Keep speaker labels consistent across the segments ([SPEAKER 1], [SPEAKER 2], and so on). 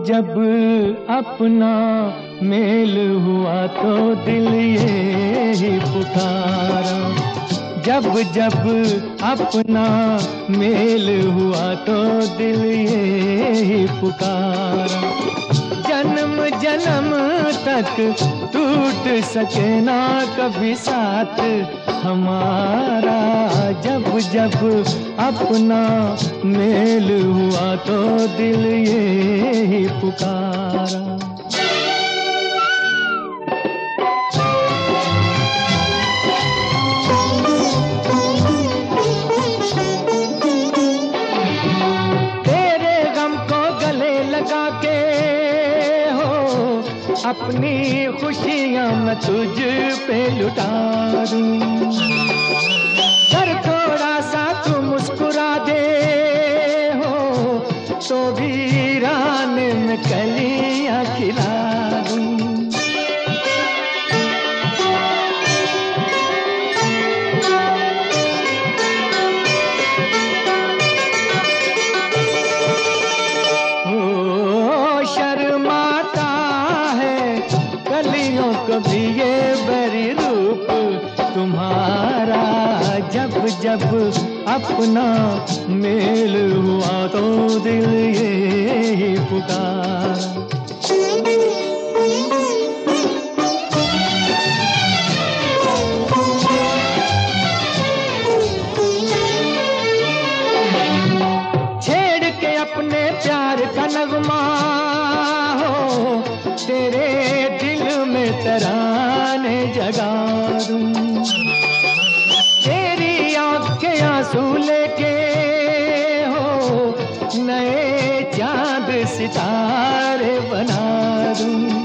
[SPEAKER 1] जब अपना मेल हुआ तो दिल ये ही पुकारा। जब जब अपना मेल हुआ तो दिल ये ही पुकारा। जन्म जन्म तक टूट सके ना कभी साथ हमारा। जब जब अपना मेल हुआ तो दिल ये ही पुकारा। अपनी खुशियाँ मैं तुझ पे लुटा दूं। अगर थोड़ा सा तू मुस्कुरा दे हो तो वीरान में कलियाँ खिला दूं। कभी ये बरी रूप तुम्हारा। जब जब अपना मेल हुआ तो दिल ये ही पुकारा। छेड़ के अपने प्यार का नगमा हो तेरे दिल में तराने जगा दूं। तेरी आँख के आंसू लेके हो नए चांद सितारे बना दूं।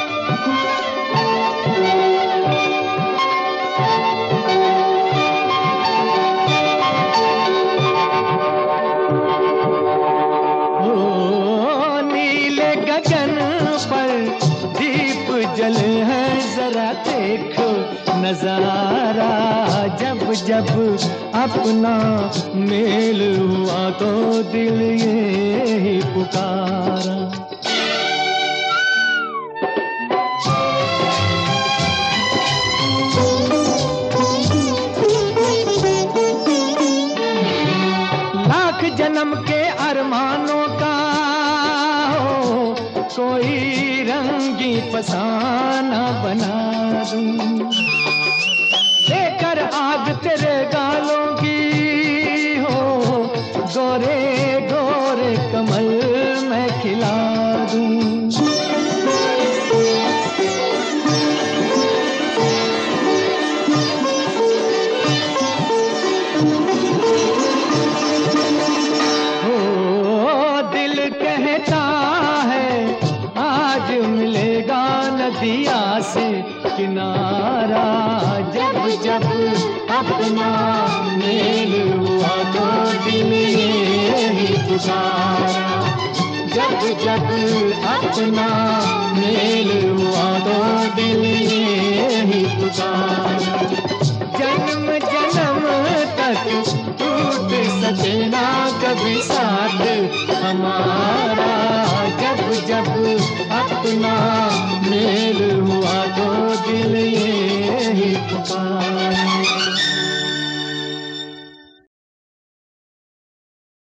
[SPEAKER 1] नीले गगन पर दीप जले है जरा देखो नजारा। जब जब अपना मेल हुआ तो दिल ये ही पुकारा। लाख जन्म के अरमानों का कोई रंगी फसाना बना दूं। लेकर आग तेरे गालों की हो गोरे गोरे कमल मैं खिला दूं। नदिया से किनारा। जब जब अपना मेल हुआ तो दिल ये ही पुकारा। जब जब अपना मेल हुआ तो दिल ये ही पुकारा। जन्म जन्म तक टूट सके ना कभी साथ हमारा। जब जब अपना मेल हुआ